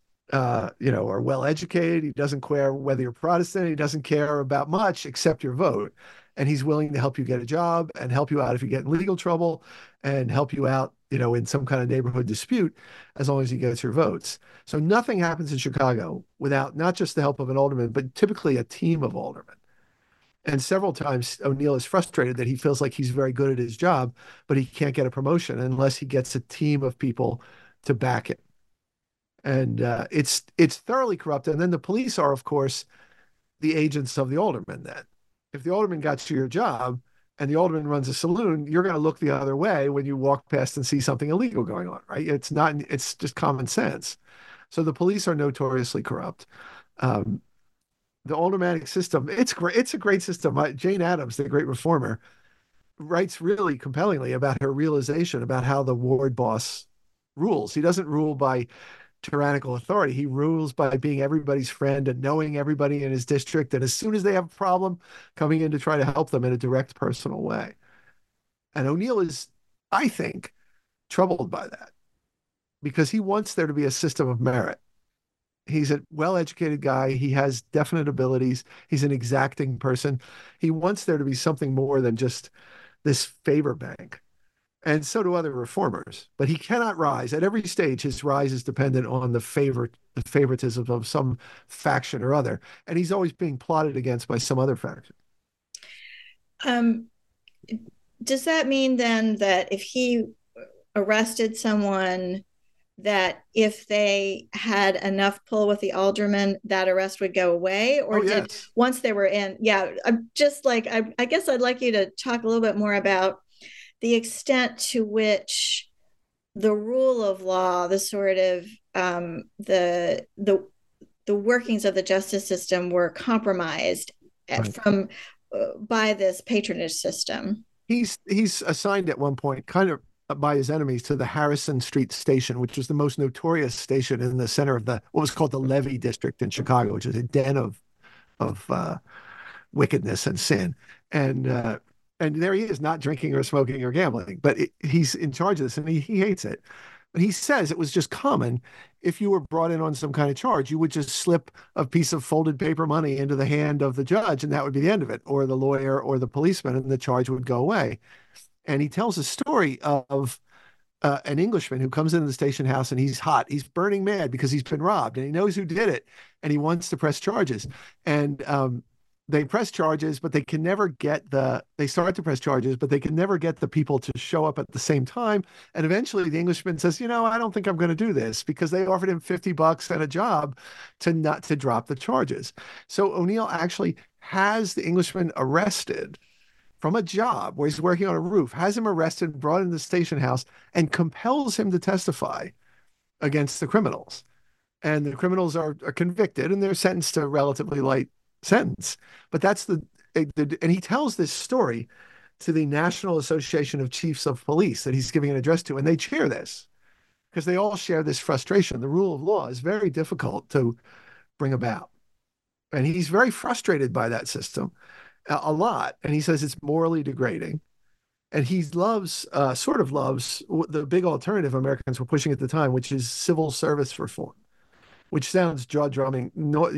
[SPEAKER 4] are well educated. He doesn't care whether you're Protestant. He doesn't care about much except your vote. And he's willing to help you get a job and help you out if you get in legal trouble and help you out, in some kind of neighborhood dispute, as long as he gets your votes. So nothing happens in Chicago without not just the help of an alderman, but typically a team of aldermen. And several times O'Neill is frustrated that he feels like he's very good at his job, but he can't get a promotion unless he gets a team of people to back it. And it's thoroughly corrupt. And then the police are, of course, the agents of the alderman then. If the alderman got you your job and the alderman runs a saloon, you're going to look the other way when you walk past and see something illegal going on, right? It's just common sense. So the police are notoriously corrupt. The aldermanic system, it's great. It's a great system. Jane Addams, the great reformer, writes really compellingly about her realization about how the ward boss rules. He doesn't rule by tyrannical authority. He rules by being everybody's friend and knowing everybody in his district. And as soon as they have a problem, coming in to try to help them in a direct, personal way. And O'Neill is, I think, troubled by that because he wants there to be a system of merit. He's a well-educated guy. He has definite abilities. He's an exacting person. He wants there to be something more than just this favor bank. And so do other reformers. But he cannot rise. At every stage, his rise is dependent on the favoritism of some faction or other. And he's always being plotted against by some other faction.
[SPEAKER 3] Does that mean then that if he arrested someone, that if they had enough pull with the alderman, that arrest would go away? Or once they were in? Yeah, I'm just like, I guess I'd like you to talk a little bit more about the extent to which the rule of law, the sort of the workings of the justice system were compromised by this patronage system.
[SPEAKER 4] He's assigned at one point, kind of by his enemies, to the Harrison Street station, which was the most notorious station in the center of what was called the Levee District in Chicago, which is a den of wickedness and sin. And there he is, not drinking or smoking or gambling, but he's in charge of this, and he hates it. But he says it was just common. If you were brought in on some kind of charge, you would just slip a piece of folded paper money into the hand of the judge, and that would be the end of it, or the lawyer or the policeman, and the charge would go away. And he tells a story of an Englishman who comes into the station house, and he's hot. He's burning mad because he's been robbed, and he knows who did it, and he wants to press charges. And they press charges, but they can never get they start to press charges, but they can never get the people to show up at the same time. And eventually the Englishman says, I don't think I'm going to do this, because they offered him $50 and a job to drop the charges. So O'Neill actually has the Englishman arrested from a job where he's working on a roof, has him arrested, brought into the station house, and compels him to testify against the criminals. And the criminals are convicted and they're sentenced to a relatively light sentence. But that's and he tells this story to the National Association of Chiefs of Police that he's giving an address to, and they cheer this because they all share this frustration. The rule of law is very difficult to bring about. And he's very frustrated by that system a lot. And he says it's morally degrading. And he sort of loves the big alternative Americans were pushing at the time, which is civil service reform, which sounds jaw-drumming,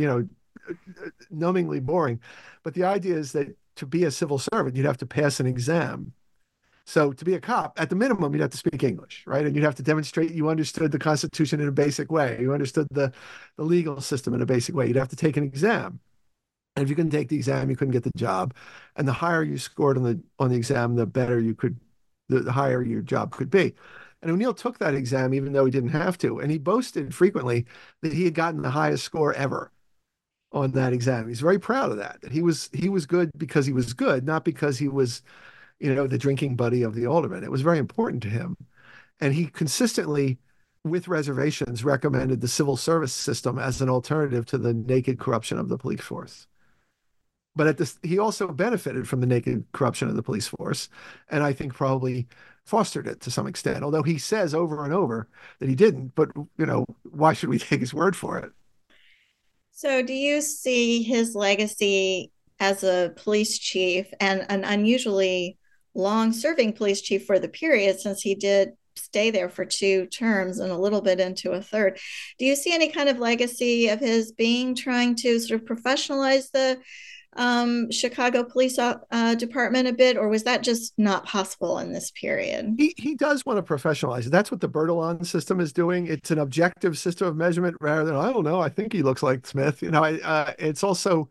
[SPEAKER 4] numbingly boring. But the idea is that to be a civil servant, you'd have to pass an exam. So to be a cop, at the minimum, you'd have to speak English, right? And you'd have to demonstrate you understood the Constitution in a basic way. You understood the legal system in a basic way. You'd have to take an exam. And if you couldn't take the exam, you couldn't get the job. And the higher you scored on the exam, the better the higher your job could be. And O'Neill took that exam even though he didn't have to. And he boasted frequently that he had gotten the highest score ever on that exam. He's very proud of that. He was good because he was good, not because he was, the drinking buddy of the alderman. It was very important to him. And he consistently, with reservations, recommended the civil service system as an alternative to the naked corruption of the police force. But he also benefited from the naked corruption of the police force, and I think probably fostered it to some extent, although he says over and over that he didn't. But, why should we take his word for it?
[SPEAKER 3] So do you see his legacy as a police chief, and an unusually long-serving police chief for the period, since he did stay there for 2 terms and a little bit into a third? Do you see any kind of legacy of his trying to sort of professionalize the Chicago Police Department a bit, or was that just not possible in this period?
[SPEAKER 4] He does want to professionalize it. That's what the Bertillon system is doing. It's an objective system of measurement rather than, I don't know, I think he looks like Smith. It's also,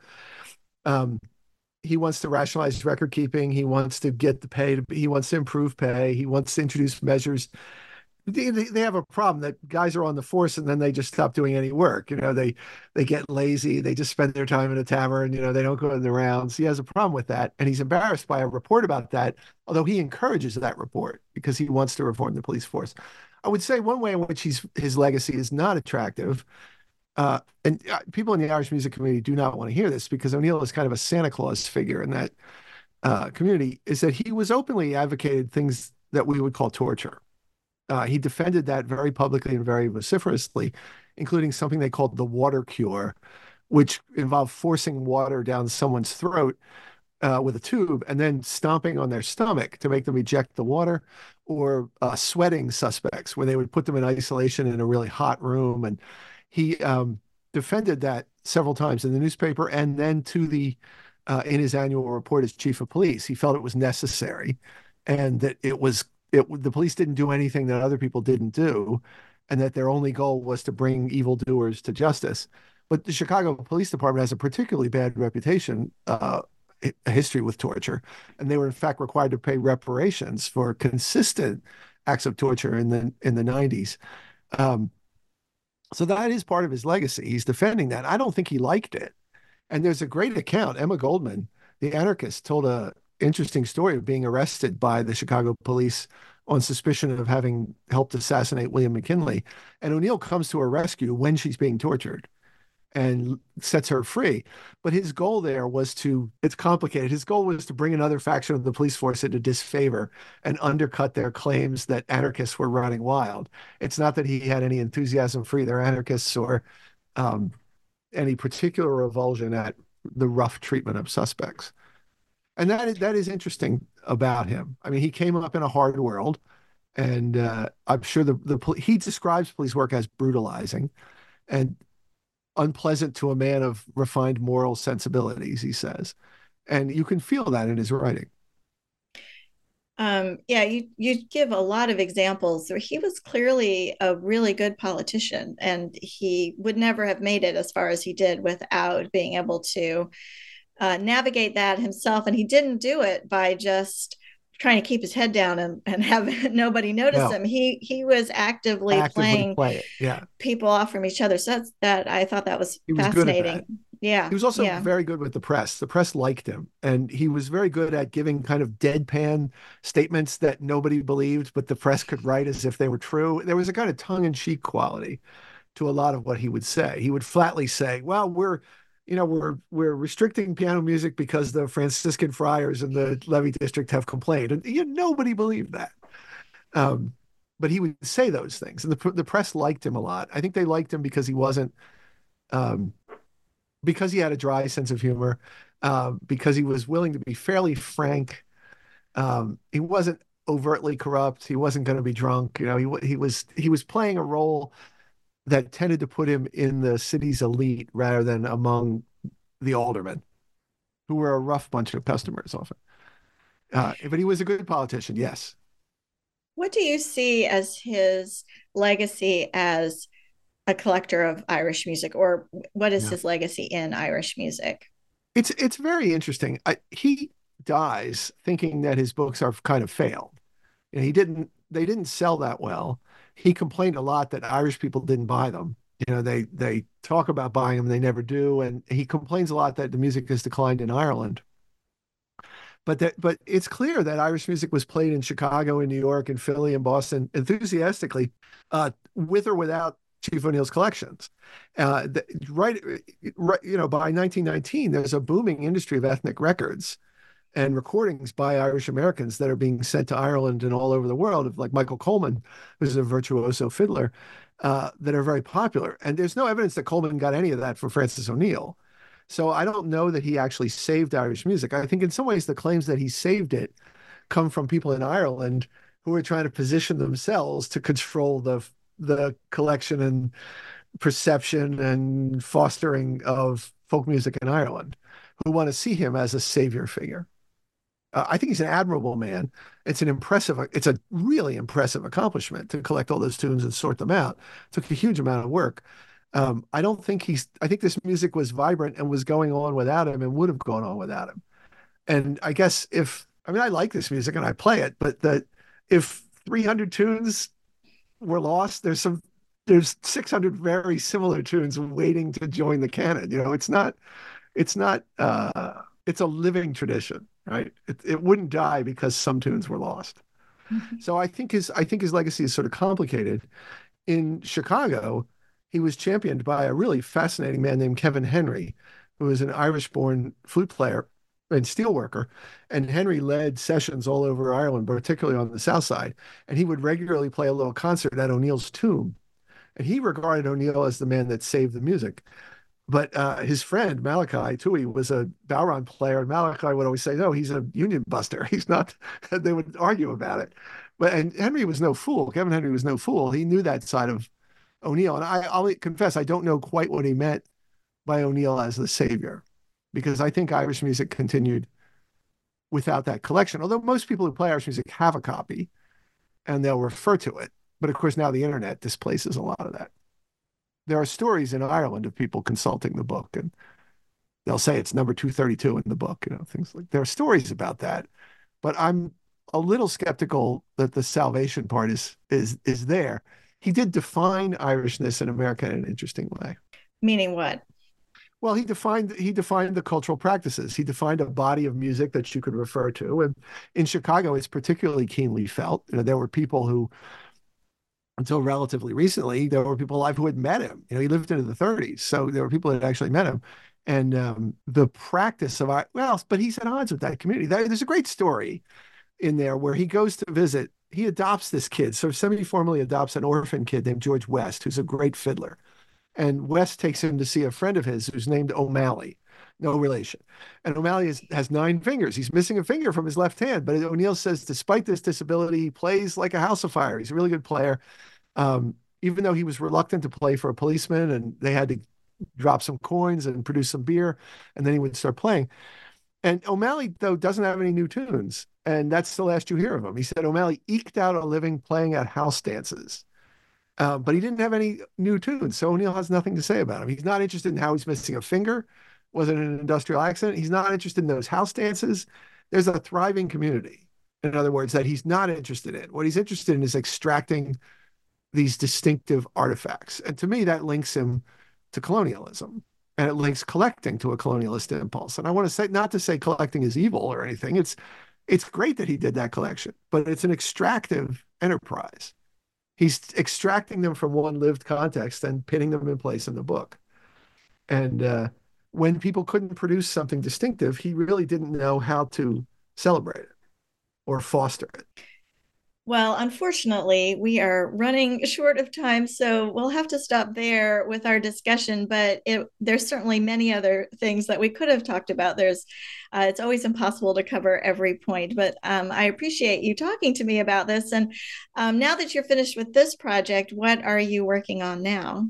[SPEAKER 4] he wants to rationalize record keeping. He wants to get the pay. He wants to improve pay. He wants to introduce measures. They have a problem that guys are on the force and then they just stop doing any work. They get lazy. They just spend their time in a tavern. They don't go in the rounds. He has a problem with that. And he's embarrassed by a report about that, although he encourages that report because he wants to reform the police force. I would say one way in which his legacy is not attractive, and people in the Irish music community do not want to hear this because O'Neill is kind of a Santa Claus figure in that community, is that he was openly advocated things that we would call torture. He defended that very publicly and very vociferously, including something they called the water cure, which involved forcing water down someone's throat with a tube and then stomping on their stomach to make them eject the water, or sweating suspects where they would put them in isolation in a really hot room. And he defended that several times in the newspaper and then in his annual report as chief of police. He felt it was necessary and that the police didn't do anything that other people didn't do, and that their only goal was to bring evildoers to justice. But the Chicago Police Department has a particularly bad reputation, a history with torture, and they were in fact required to pay reparations for consistent acts of torture in the 90s. So that is part of his legacy. He's defending that. I don't think he liked it. And there's a great account. Emma Goldman, the anarchist, told a interesting story of being arrested by the Chicago police on suspicion of having helped assassinate William McKinley. And O'Neill comes to her rescue when she's being tortured and sets her free. But his goal there was it's complicated. His goal was to bring another faction of the police force into disfavor and undercut their claims that anarchists were running wild. It's not that he had any enthusiasm for either anarchists or any particular revulsion at the rough treatment of suspects. And that is interesting about him. I mean, he came up in a hard world, and I'm sure he describes police work as brutalizing and unpleasant to a man of refined moral sensibilities, he says. And you can feel that in his writing.
[SPEAKER 3] You give a lot of examples where he was clearly a really good politician, and he would never have made it as far as he did without being able to navigate that himself. And he didn't do it by just trying to keep his head down and have nobody notice him. He was actively playing people off from each other. So I thought that was fascinating. Yeah.
[SPEAKER 4] He was also
[SPEAKER 3] Yeah.
[SPEAKER 4] very good with the press. The press liked him, and he was very good at giving kind of deadpan statements that nobody believed, but the press could write as if they were true. There was a kind of tongue-in-cheek quality to a lot of what he would say. He would flatly say, "Well, we're restricting piano music because the Franciscan friars in the Levy district have complained," and nobody believed that. Um, but he would say those things, and the press liked him a lot. I think they liked him because he wasn't. Um, because he had a dry sense of humor, because he was willing to be fairly frank. He wasn't overtly corrupt. He wasn't going to be drunk. He was playing a role that tended to put him in the city's elite rather than among the aldermen, who were a rough bunch of customers often. But he was a good politician, yes.
[SPEAKER 3] What do you see as his legacy as a collector of Irish music, or what is
[SPEAKER 4] Yeah.
[SPEAKER 3] his legacy in Irish music?
[SPEAKER 4] It's very interesting. He dies thinking that his books are kind of failed. And they didn't sell that well. He complained a lot that Irish people didn't buy them. They talk about buying them, they never do. And he complains a lot that the music has declined in Ireland. But it's clear that Irish music was played in Chicago and New York and Philly and Boston enthusiastically, with or without Chief O'Neill's collections. Right, by 1919, there's a booming industry of ethnic records and recordings by Irish Americans that are being sent to Ireland and all over the world, like Michael Coleman, who's a virtuoso fiddler, that are very popular. And there's no evidence that Coleman got any of that from Francis O'Neill. So I don't know that he actually saved Irish music. I think in some ways the claims that he saved it come from people in Ireland who are trying to position themselves to control the collection and perception and fostering of folk music in Ireland, who want to see him as a savior figure. I think he's an admirable man. It's a really impressive accomplishment to collect all those tunes and sort them out. It took a huge amount of work. I think this music was vibrant and was going on without him and would have gone on without him. And I guess I like this music and I play it, but if 300 tunes were lost, there's 600 very similar tunes waiting to join the canon. It's a living tradition, right? It wouldn't die because some tunes were lost.
[SPEAKER 3] Mm-hmm.
[SPEAKER 4] So I think his legacy is sort of complicated. In Chicago, he was championed by a really fascinating man named Kevin Henry, who was an Irish-born flute player and steelworker. And Henry led sessions all over Ireland, particularly on the South Side. And he would regularly play a little concert at O'Neill's tomb. And he regarded O'Neill as the man that saved the music. But his friend, Malachi Tui, was a Bowron player. And Malachi would always say, no, he's a union buster. He's not. They would argue about it. And Henry was no fool. Kevin Henry was no fool. He knew that side of O'Neill. And I'll confess, I don't know quite what he meant by O'Neill as the savior, because I think Irish music continued without that collection. Although most people who play Irish music have a copy and they'll refer to it. But of course, now the internet displaces a lot of that. There are stories in Ireland of people consulting the book, and they'll say it's number 232 in the book, things like. There are stories about that, but I'm a little skeptical that the salvation part is there. He did define Irishness in America in an interesting way.
[SPEAKER 3] Meaning what?
[SPEAKER 4] Well, he defined the cultural practices. He defined a body of music that you could refer to, and in Chicago, it's particularly keenly felt. There were people who, until relatively recently, there were people alive who had met him. He lived into the 30s, so there were people that actually met him. And the practice of but he's at odds with that community. There's a great story in there where he goes to visit. He adopts this kid, so semi-formally adopts an orphan kid named George West, who's a great fiddler. And West takes him to see a friend of his who's named O'Malley, no relation. And O'Malley has 9 fingers. He's missing a finger from his left hand. But O'Neill says, despite this disability, he plays like a house of fire. He's a really good player. Even though he was reluctant to play for a policeman, and they had to drop some coins and produce some beer, and then he would start playing. And O'Malley, though, doesn't have any new tunes. And that's the last you hear of him. He said O'Malley eked out a living playing at house dances. But he didn't have any new tunes, so O'Neill has nothing to say about him. He's not interested in how he's missing a finger. Was it an industrial accident? He's not interested in those house dances. There's a thriving community, in other words, that he's not interested in. What he's interested in is extracting these distinctive artifacts. And to me, that links him to colonialism. and it links collecting to a colonialist impulse. And I want to say, not to say collecting is evil or anything. It's great that he did that collection, but it's an extractive enterprise. He's extracting them from one lived context and pinning them in place in the book. And when people couldn't produce something distinctive, he really didn't know how to celebrate it or foster it.
[SPEAKER 3] Well, unfortunately, we are running short of time, so we'll have to stop there with our discussion. But there's certainly many other things that we could have talked about. It's always impossible to cover every point, but I appreciate you talking to me about this. And now that you're finished with this project, what are you working on now?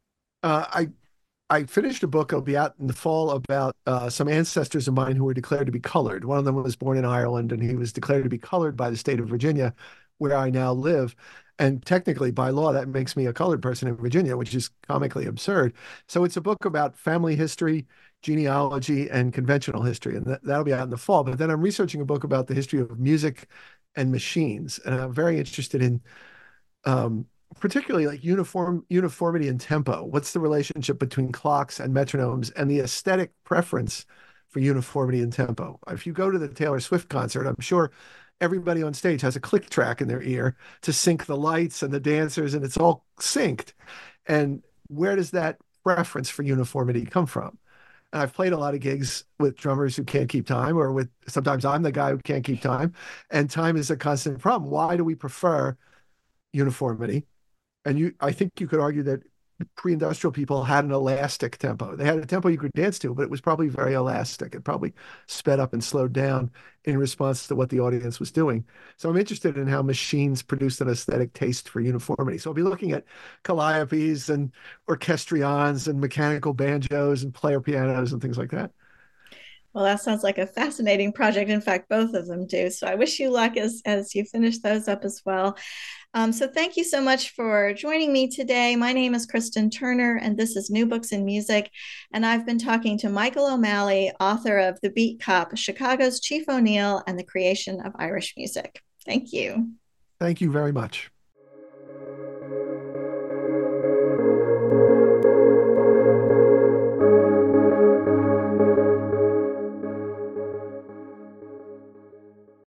[SPEAKER 4] I finished a book. It'll be out in the fall about some ancestors of mine who were declared to be colored. One of them was born in Ireland, and he was declared to be colored by the state of Virginia, where I now live. And technically, by law, that makes me a colored person in Virginia, which is comically absurd. So it's a book about family history, genealogy, and conventional history. And that'll be out in the fall. But then I'm researching a book about the history of music and machines. And I'm very interested in particularly like uniformity and tempo. What's the relationship between clocks and metronomes and the aesthetic preference for uniformity and tempo? If you go to the Taylor Swift concert, I'm sure everybody on stage has a click track in their ear to sync the lights and the dancers, and it's all synced. And where does that preference for uniformity come from? And I've played a lot of gigs with drummers who can't keep time, or sometimes I'm the guy who can't keep time, and time is a constant problem. Why do we prefer uniformity? And I think you could argue that pre-industrial people had an elastic tempo. They had a tempo you could dance to, but it was probably very elastic. It probably sped up and slowed down in response to what the audience was doing. So I'm interested in how machines produced an aesthetic taste for uniformity. So I'll be looking at calliopes and orchestrions and mechanical banjos and player pianos and things like that.
[SPEAKER 3] Well, that sounds like a fascinating project. In fact, both of them do. So I wish you luck as you finish those up as well. So thank you so much for joining me today. My name is Kristen Turner, and this is New Books in Music. And I've been talking to Michael O'Malley, author of The Beat Cop, Chicago's Chief O'Neill, and the Creation of Irish Music. Thank you.
[SPEAKER 4] Thank you very much.